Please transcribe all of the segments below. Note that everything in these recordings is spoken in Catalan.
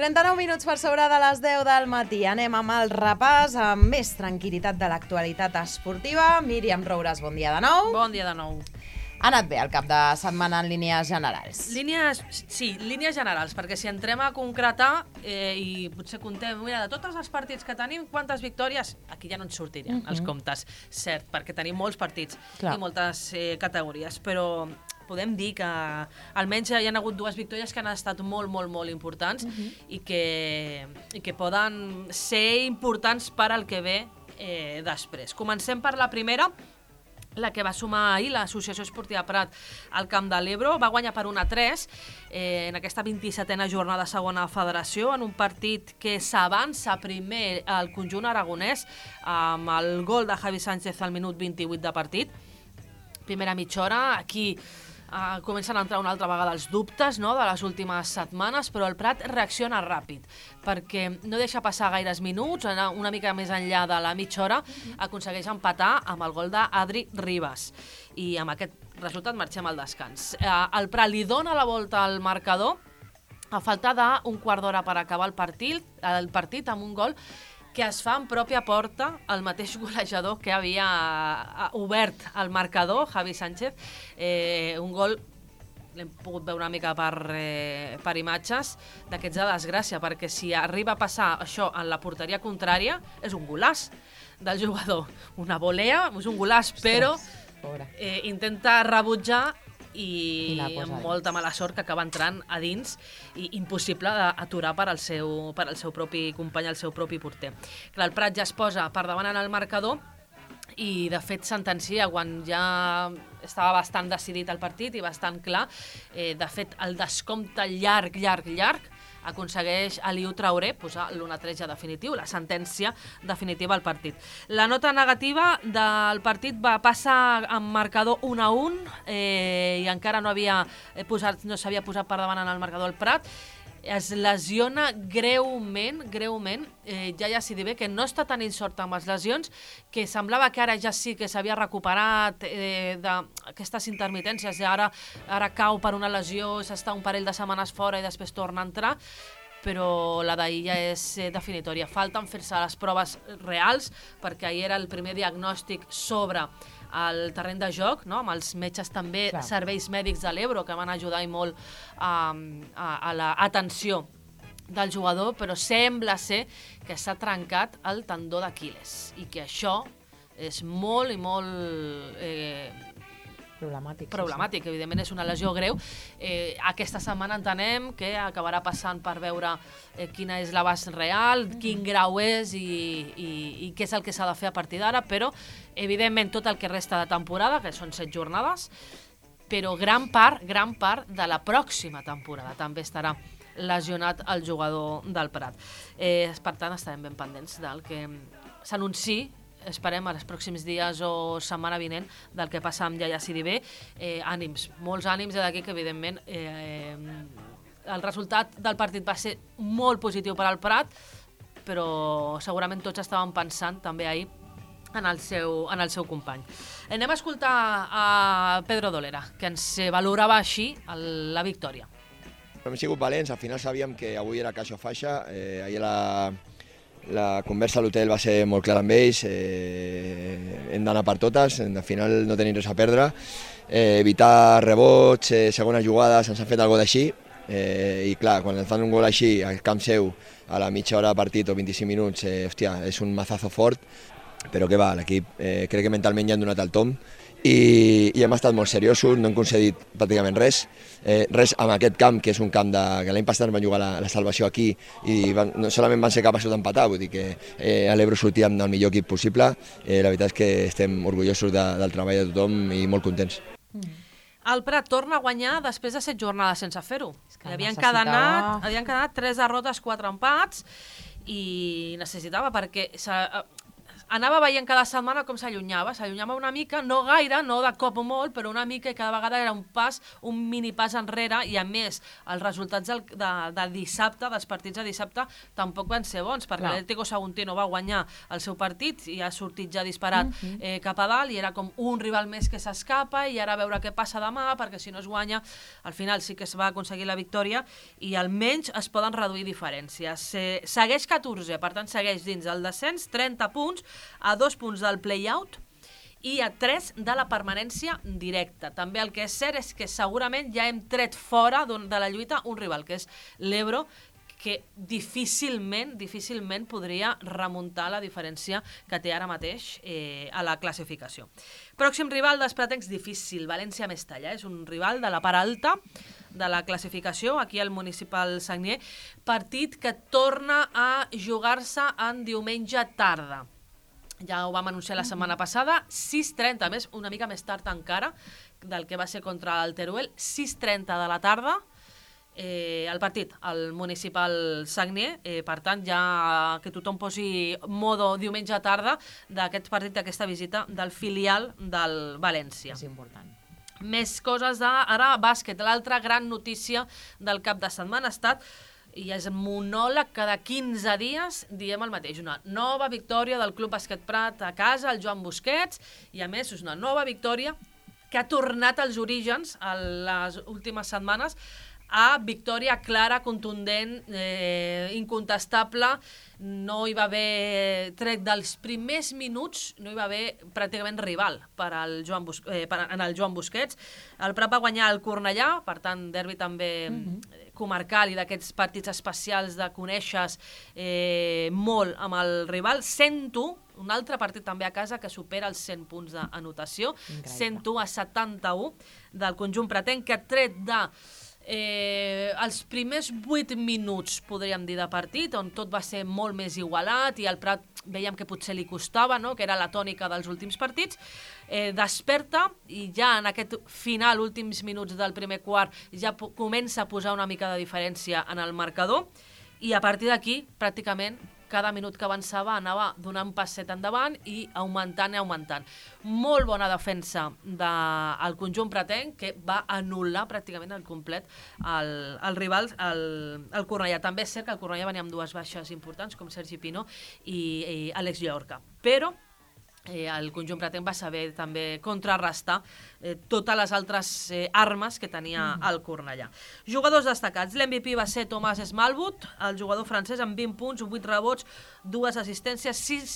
39 minuts per sobre de les 10 del matí. Anem amb el repàs amb més tranquil·litat de l'actualitat esportiva. Míriam Roures, bon dia de nou. Bon dia de nou. Ha anat bé el cap de setmana en línies generals? Línies generals, perquè si entrem a concretar i potser contem, mira, de tots els partits que tenim, quantes victòries, aquí ja no ens sortirien els comptes, cert, perquè tenim molts partits i moltes categories, però podem dir que almenys hi ha hagut dues victòries que han estat molt, molt, molt importants i que poden ser importants per al que ve després. Comencem per la primera, la que va sumar ahir l'Associació Esportiva Prat al Camp de l'Ebro. Va guanyar per 1-3 en aquesta 27a jornada de segona federació, en un partit que s'avança primer al conjunt aragonès amb el gol de Javi Sánchez al minut 28 de partit. Primera mitja hora, aquí comencen a entrar una altra vegada els dubtes, no?, de les últimes setmanes, però el Prat reacciona ràpid, perquè no deixa passar gaires minuts, una mica més enllà de la mitja hora, aconsegueix empatar amb el gol d'Adri Ribas. I amb aquest resultat marxem al descans. El Prat li dona la volta al marcador, a falta d'un quart d'hora per acabar el partit amb un gol que es fa en pròpia porta el mateix golejador que havia obert el marcador, Javi Sánchez. Un gol, l'hem pogut veure una mica per imatges, d'aquests de desgràcia, perquè si arriba a passar això en la porteria contrària, és un golaç del jugador. Una volea, és un golaç, però intenta rebutjar i amb molta mala sort que acaba entrant a dins i impossible d'aturar per al seu propi company, el seu propi porter. Clar, el Prat ja es posa per davant en el marcador i de fet sentencia quan ja estava bastant decidit el partit i bastant clar. De fet, el descompte llarg aconsegueix Aliou Traoré posar l'1-3 ja definitiu, la sentència definitiva al partit. La nota negativa del partit va passar amb marcador 1-1 i encara no s'havia posat per davant en el marcador el Prat. Es lesiona greument, ja s'hi diu que no està tenint sort amb les lesions, que semblava que ara ja sí que s'havia recuperat d'aquestes intermitències, i ara cau per una lesió, s'està un parell de setmanes fora i després torna a entrar, però la d'ahir ja és definitòria. Falten fer-se les proves reals, perquè ahir era el primer diagnòstic sobre el terreny de joc, no?, amb els metges també, serveis mèdics de l'Ebro, que van ajudar i molt a l'atenció del jugador, però sembla ser que s'ha trencat el tendó d'Aquil·les i que això és molt i molt problemàtic. Evidentment és una lesió greu. Aquesta setmana entenem que acabarà passant per veure quina és l'abast real, quin grau és i què és el que s'ha de fer a partir d'ara, però evidentment tot el que resta de temporada, que són 7 jornades, però gran part de la pròxima temporada també estarà lesionat el jugador del Prat. Per tant, estarem ben pendents del que s'anunciï, esperem als pròxims dies o setmana vinent, del que passa amb Yaya Sidibé. Ànims, molts ànims d'aquí, que evidentment el resultat del partit va ser molt positiu per al Prat, però segurament tots estaven pensant també ahir en el seu company. Anem a escoltar a Pedro Dolera, que ens valorava així la victòria. Hem sigut valents, al final sabíem que avui era caixa o faixa. Ahir la conversa a l'hotel va ser molt clara amb ells, hem d'anar per totes, al final no tenim res a perdre, evitar rebots, segones jugades, ens han fet alguna d'així, i clar, quan ens fan un gol així al camp seu a la mitja hora de partit o 25 minuts, és un mazazo fort, però que va, l'equip crec que mentalment ja han donat el tom i hem estat molt seriosos, no hem concedit pràcticament res amb aquest camp, que és un camp que l'any passat van jugar la salvació aquí i no solament van ser capaços d'empatar, vull dir que a l'Ebro sortíem del millor equip possible. La veritat és que estem orgullosos del treball de tothom i molt contents. El Prat torna a guanyar després de 7 jornades sense fer-ho. Havien quedat 3 derrotes, 4 empats i necessitava, perquè anava veient cada setmana com s'allunyava una mica, no gaire, no de cop o molt, però una mica, i cada vegada era un mini pas enrere, i a més, els resultats de dissabte, dels partits de dissabte, tampoc van ser bons, perquè l'Atlético Saguntino va guanyar el seu partit i ha sortit ja disparat cap a dalt, i era com un rival més que s'escapa, i ara a veure què passa demà, perquè si no es guanya, al final sí que es va aconseguir la victòria, i almenys es poden reduir diferències. Segueix 14, per tant segueix dins el descens, 30 punts, a 2 punts del play-out i a 3 de la permanència directa. També el que és cert és que segurament ja hem tret fora de la lluita un rival, que és l'Ebro, que difícilment podria remuntar la diferència que té ara mateix a la classificació. Pròxim rival d'Espratencs difícil, València-Mestalla. És un rival de la part alta de la classificació, aquí al Municipal Sagnier, partit que torna a jugar-se en diumenge tarda. Ja ho vam anunciar la setmana passada, 6:30, més, una mica més tard encara, del que va ser contra el Teruel, 6:30 de la tarda, el partit al Municipal Sagnier, per tant, ja que tothom posi modo diumenge tarda d'aquest partit, d'aquesta visita del filial del València. És important. Més coses d'ara, bàsquet. L'altra gran notícia del cap de setmana ha estat, i és monòleg, cada 15 dies diem el mateix, una nova victòria del Club Bàsquet Prat a casa, el Joan Busquets, i a més és una nova victòria que ha tornat als orígens a les últimes setmanes, a victòria clara, contundent, incontestable. No hi va haver, tret dels primers minuts, no hi va haver pràcticament rival en el Joan Busquets. El Prat va guanyar el Cornellà, per tant, derbi també comarcal i d'aquests partits especials de conèixer molt amb el rival. 101, un altre partit també a casa que supera els 100 punts d'anotació. 101 a 71 del conjunt pratenc, que ha tret de els primers 8 minuts, podríem dir, de partit, on tot va ser molt més igualat i el Prat veiem que potser li costava, no? Que era la tònica dels últims partits, desperta i ja en aquest final, últims minuts del primer quart, ja comença a posar una mica de diferència en el marcador, i a partir d'aquí, pràcticament, cada minut que avançava anava donant un passet endavant i augmentant i augmentant. Molt bona defensa del conjunt pratenc, que va anul·lar pràcticament al complet el rival, el Cornellà. També és cert que el Cornellà venia amb 2 baixes importants, com Sergi Pinó i Àlex Llorca. Però el conjunt pratenc va saber també contrarrestar totes les altres armes que tenia el Cornellà. Jugadors destacats. L'MVP va ser Thomas Smallwood, el jugador francès, amb 20 punts, 8 rebots, 2 assistències,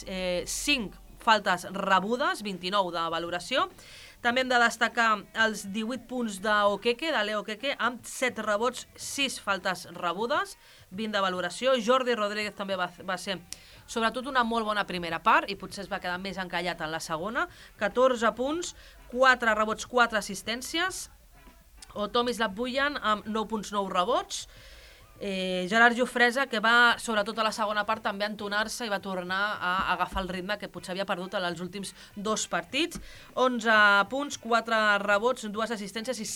5 faltes rebudes, 29 de valoració. També hem de destacar els 18 punts de Leo Okeke, amb 7 rebots, 6 faltes rebudes, 20 de valoració. Jordi Rodríguez també va ser sobretot una molt bona primera part, i potser es va quedar més encallat en la segona. 14 punts, 4 rebots, 4 assistències. Tomis Lapbuyan amb 9 punts, 9 rebots. Gerard Jofresa, que va, sobretot a la segona part, també entonar-se i va tornar a agafar el ritme que potser havia perdut en els últims 2 partits. 11 punts, 4 rebots, 2 assistències i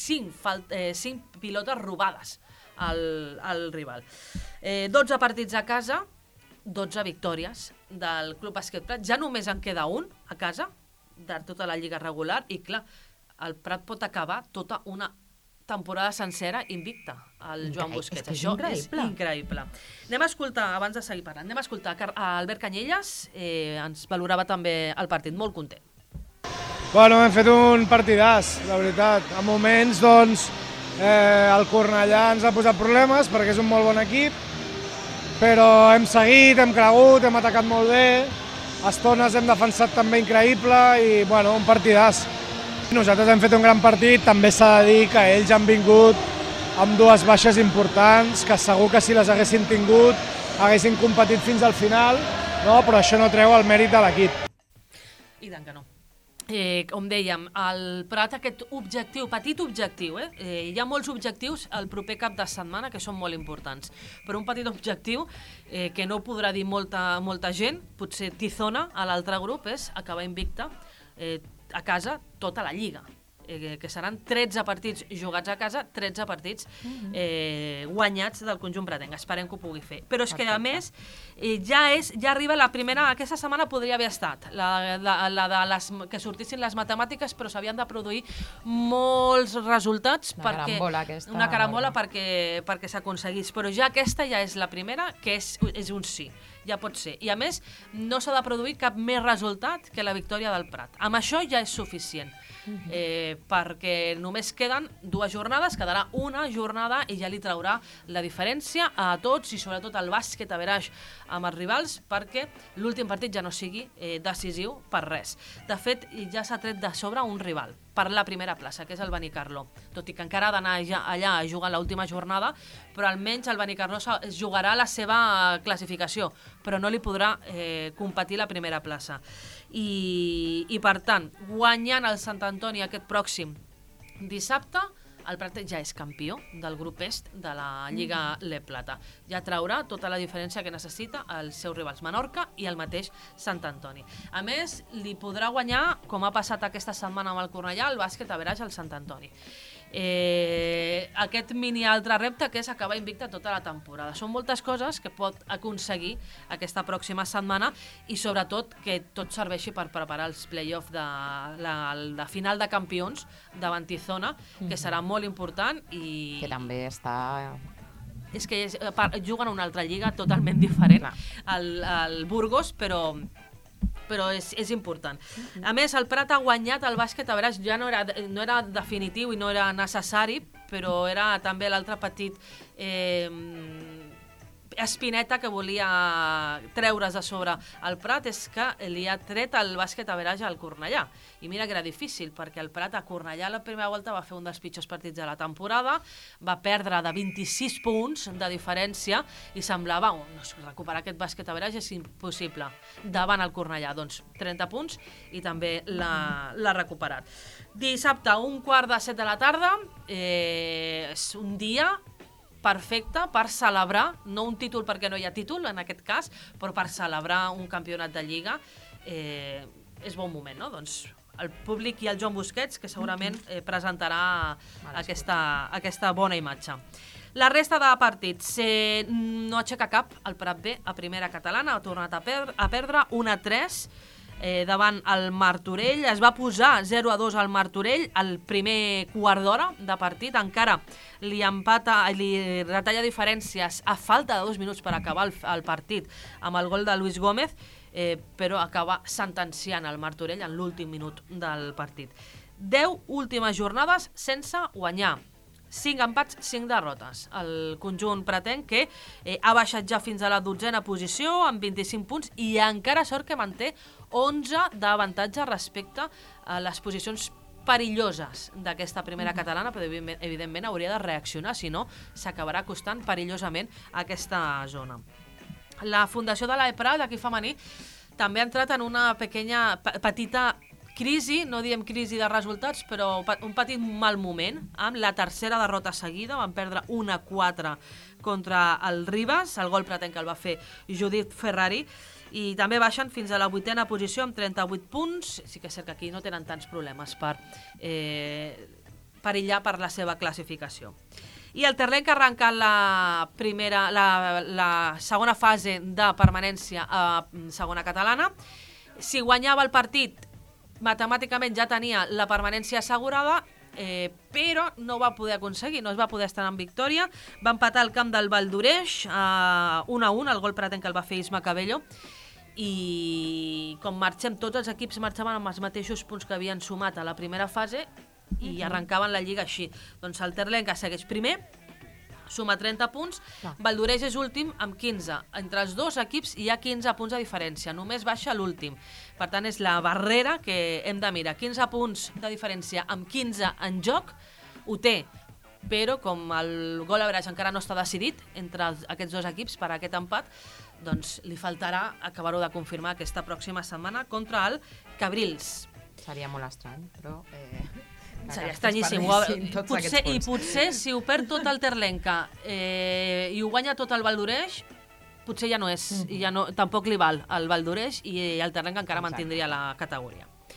5 pilotes robades al rival. 12 partits a casa, 12 victòries del Club Bàsquet Prat. Ja només en queda un a casa de tota la lliga regular, i clar, el Prat pot acabar tota una temporada sencera invicta al Joan Busquets. Això és increïble. Anem a escoltar, abans de seguir parlant, anem a escoltar a Albert Canyelles, ens valorava també el partit, molt content. Bueno, hem fet un partidàs, la veritat. A moments, doncs, el Cornellà ens ha posat problemes perquè és un molt bon equip, però hem seguit, hem cregut, hem atacat molt bé, a estones hem defensat també increïble i, bueno, un partidàs. Nosaltres hem fet un gran partit, també s'ha de dir que ells han vingut amb 2 baixes importants, que segur que si les haguessin tingut haguessin competit fins al final, no? Però això no treu el mèrit de l'equip. I tant que no. Com dèiem, el Prat, aquest objectiu, petit objectiu, hi ha molts objectius el proper cap de setmana que són molt importants, però un petit objectiu que no podrà dir molta gent, potser Tizona a l'altre grup, és acabar invicta a casa tota la lliga. que seran 13 partits jugats a casa, 13 partits guanyats del conjunt pratenc. Esperem que ho pugui fer. Però és que, a més, ja arriba la primera... Aquesta setmana podria haver estat que sortissin les matemàtiques, però s'havien de produir molts resultats una carambola perquè s'aconseguís. Però ja aquesta ja és la primera, que és un sí. Ja pot ser. I a més, no s'ha de produir cap més resultat que la victòria del Prat. Amb això ja és suficient. Perquè només queden 2 jornades, quedarà una jornada i ja li traurà la diferència a tots i sobretot al bàsquet a veraix amb els rivals, perquè l'últim partit ja no sigui decisiu per res. De fet, ja s'ha tret de sobre un rival per la primera plaça, que és el Benicarló. Tot i que encara ha d'anar allà a jugar l'última jornada, però almenys el Benicarló jugarà la seva classificació, però no li podrà competir la primera plaça. I per tant, guanyant el Sant Antoni aquest pròxim dissabte, el Prat ja és campió del grup est de la Lliga Le Plata. Ja traurà tota la diferència que necessita els seus rivals Menorca i el mateix Sant Antoni. A més, li podrà guanyar, com ha passat aquesta setmana amb el Cornellà, el bàsquet a veraix al Sant Antoni. Aquest mini altre repte que és acabar invicta tota la temporada. Són moltes coses que pot aconseguir aquesta pròxima setmana i sobretot que tot serveixi per preparar els play-off de final de campions davant Tizona, que serà molt important i... Que també està... És que juguen una altra lliga totalment diferent al Burgos, però és important. A més, el Prat ha guanyat el bàsquet a veraix, ja no era definitiu i no era necessari, però era també l'altre petit espineta que volia treure's de sobre el Prat, és que li ha tret el bàsquet a veraix al Cornellà. I mira que era difícil, perquè el Prat a Cornellà la primera volta va fer un dels pitjors partits de la temporada, va perdre de 26 punts de diferència i semblava recuperar aquest bàsquet a veraix és impossible davant el Cornellà. Doncs 30 punts i també l'ha recuperat. Dissabte, 1:15 de la tarda, és un dia perfecte per celebrar, no un títol perquè no hi ha títol en aquest cas, però per celebrar un campionat de Lliga és bon moment, no? Doncs el públic i el Joan Busquets, que segurament presentarà aquesta bona imatge. La resta de partits no aixeca cap el Prat B a primera catalana, ha tornat a perdre 1-3 davant el Martorell. Es va posar 0-2 al Martorell al primer quart d'hora de partit, encara li retalla diferències a falta de 2 minuts per acabar el partit amb el gol de Luis Gómez, però acaba sentenciant el Martorell en l'últim minut del partit. 10 últimes jornades sense guanyar. 5 empats, 5 derrotes. El conjunt pratenc que ha baixat ja fins a la 12a posició amb 25 punts i encara sort que manté 11 d'avantatge respecte a les posicions perilloses d'aquesta primera catalana, però evidentment hauria de reaccionar, si no s'acabarà costant perillosament aquesta zona. La Fundació de l'EPRA, d'equip femení, també ha entrat en una petita crisi, no diem crisi de resultats, però un petit mal moment, amb la tercera derrota seguida, van perdre 1-4 contra el Ribas, el gol pratenc que el va fer Judith Ferrari, i també baixen fins a la 8a posició amb 38 punts, sí que és cert que aquí no tenen tants problemes per perillar per la seva classificació. I el Terlenc ha arrencat la segona fase de permanència a segona catalana. Si guanyava el partit, matemàticament ja tenia la permanència assegurada, però no va poder aconseguir, no es va poder estar en victòria. Va empatar al camp del Valdoreix 1-1, el gol pratenc que el va fer Isma Cabello, i com tots els equips marxaven amb els mateixos punts que havien sumat a la primera fase i arrencaven la Lliga així. Doncs el Terlenc segueix primer, suma 30 punts, Valdoreix és últim amb 15. Entre els dos equips hi ha 15 punts de diferència, només baixa l'últim. Per tant, és la barrera que hem de mirar. 15 punts de diferència amb 15 en joc, ho té, però com el gol a veraix encara no està decidit entre aquests dos equips per aquest empat, doncs li faltarà acabar-ho de confirmar aquesta pròxima setmana contra el Cabrils. Seria molt estrany, però... Seria estranyíssim. I potser si ho perd tot el Terlenca i ho guanya tot el Valdoreix, potser ja no és, tampoc li val el Valdoreix i el Terlenca encara mantindria la categoria.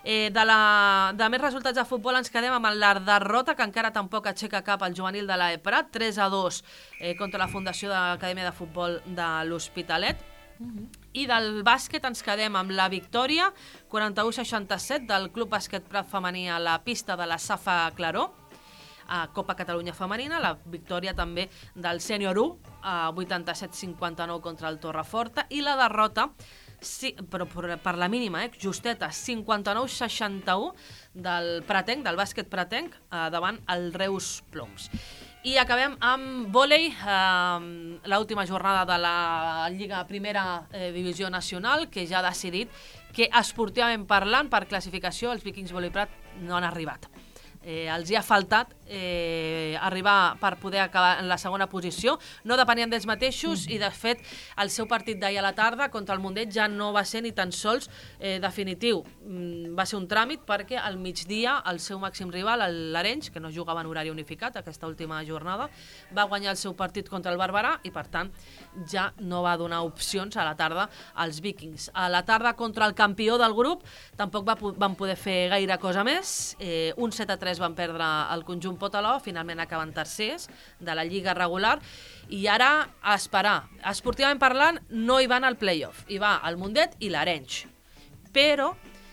De més resultats de futbol ens quedem amb la derrota, que encara tampoc aixeca cap el juvenil de l'Eprat, 3-2 contra la Fundació de l'Acadèmia de Futbol de l'Hospitalet. I del bàsquet ens quedem amb la victòria 41-67 del Club Bàsquet Prat Femení a la pista de la Safa Claró, a Copa Catalunya Femenina, la victòria també del Sènior 1 a 87-59 contra el Torreforta, i la derrota, sí, però per la mínima, justeta, 59-61 del Pratenc, del bàsquet Pratenc, davant el Reus Ploms. I acabem amb vòlei, l'última jornada de la Lliga Primera Divisió Nacional, que ja ha decidit que esportivament parlant, per classificació, els Vikings Vòlei Prat no han arribat. Els hi ha faltat arribar per poder acabar en la segona posició. No depenien d'ells mateixos i, de fet, el seu partit d'ahir a la tarda contra el Mundet ja no va ser ni tan sols definitiu. Va ser un tràmit perquè al migdia el seu màxim rival, l'Arenys, que no jugava en horari unificat aquesta última jornada, va guanyar el seu partit contra el Barberà i, per tant, ja no va donar opcions a la tarda als Vikings. A la tarda, contra el campió del grup, tampoc van poder fer gaire cosa més. Un 7-3 van perdre el conjunt Potaló, finalment acaben tercers de la Lliga regular, i ara a esperar. Esportivament parlant, no hi van al play-off, hi va el Mundet i l'Arenys. Però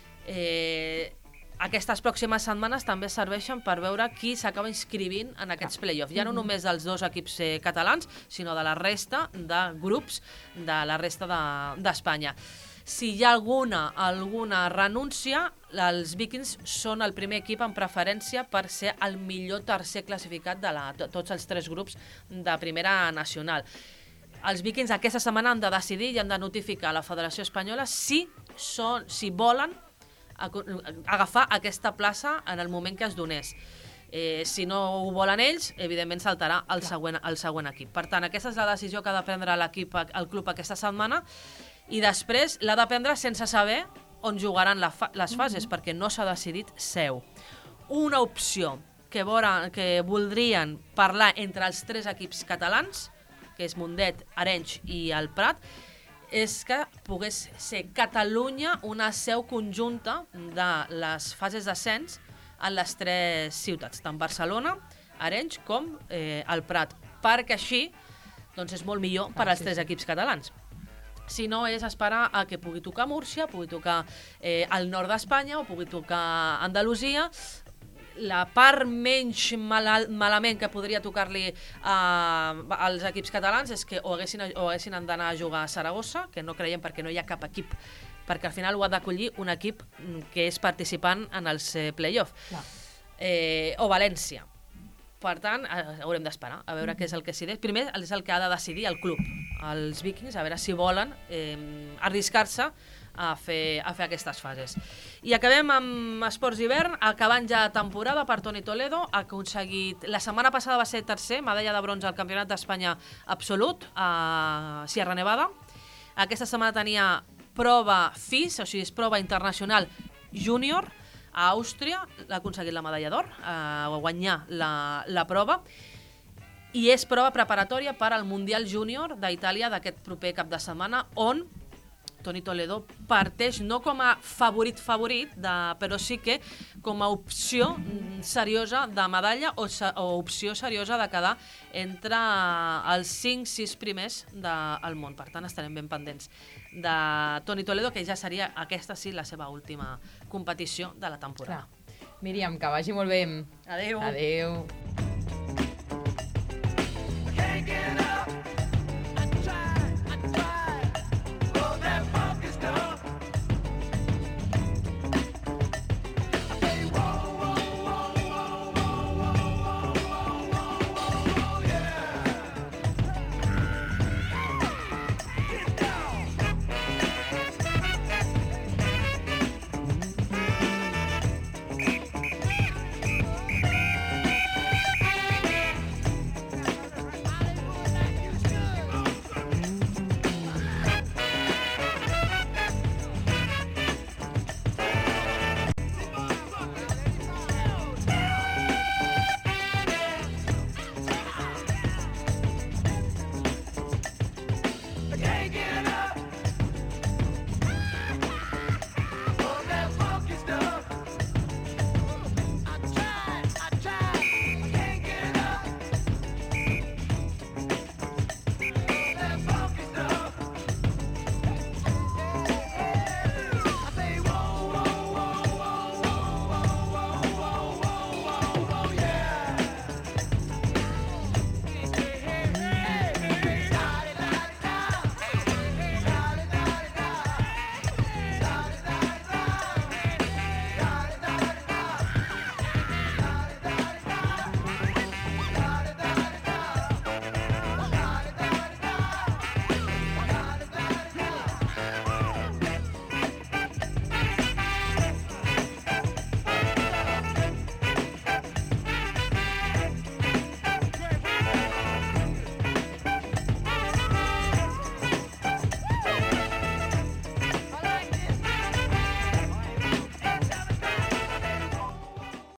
aquestes pròximes setmanes també serveixen per veure qui s'acaba inscrivint en aquests play-offs. Ja no només dels dos equips catalans, sinó de la resta de grups de la resta d'Espanya. Si hi ha alguna renúncia, els Vikings són el primer equip en preferència per ser el millor tercer classificat de tots els tres grups de Primera Nacional. Els Vikings aquesta setmana han de decidir i han de notificar a la Federació Espanyola si volen agafar aquesta plaça en el moment que es donés. Si no ho volen ells, evidentment saltarà el següent equip. Per tant, aquesta és la decisió que ha de prendre el club aquesta setmana, i després l'ha de prendre sense saber on jugaran les fases, perquè no s'ha decidit seu. Una opció que voldrien parlar entre els tres equips catalans, que és Mundet, Arenys i el Prat, és que pogués ser Catalunya una seu conjunta de les fases d'ascens en les tres ciutats, tant Barcelona, Arenys com el Prat, perquè així és molt millor per als tres equips catalans. Si no, és esperar a que pugui tocar Múrcia, pugui tocar el nord d'Espanya o pugui tocar Andalusia. La part menys malament que podria tocar-li als equips catalans és que o haguessin d'anar a jugar a Saragossa, que no creiem perquè no hi ha cap equip, perquè al final ho ha d'acollir un equip que és participant en els play-off, o València. Per tant, haurem d'esperar a veure què és el que decideix. Primer és el que ha de decidir el club, els Vikings, a veure si volen arriscar-se a fer aquestes fases. I acabem amb esports d'hivern, acabant ja temporada per Toni Toledo. Ha aconseguit, la setmana passada va ser tercer, medalla de bronze al Campionat d'Espanya absolut a Sierra Nevada. Aquesta setmana tenia prova FIS, o sigui, és prova internacional júnior, a Àustria, l'ha aconseguit la medalla d'or, a guanyar la prova, i és prova preparatòria per al Mundial Júnior d'Itàlia d'aquest proper cap de setmana, on Toni Toledo parteix no com a favorit, però sí que com a opció seriosa de medalla o opció seriosa de quedar entre els 5-6 primers del món. Per tant, estarem ben pendents de Toni Toledo, que ja seria aquesta sí la seva última competició de la temporada. Míriam, que vagi molt bé. Adéu. Adéu.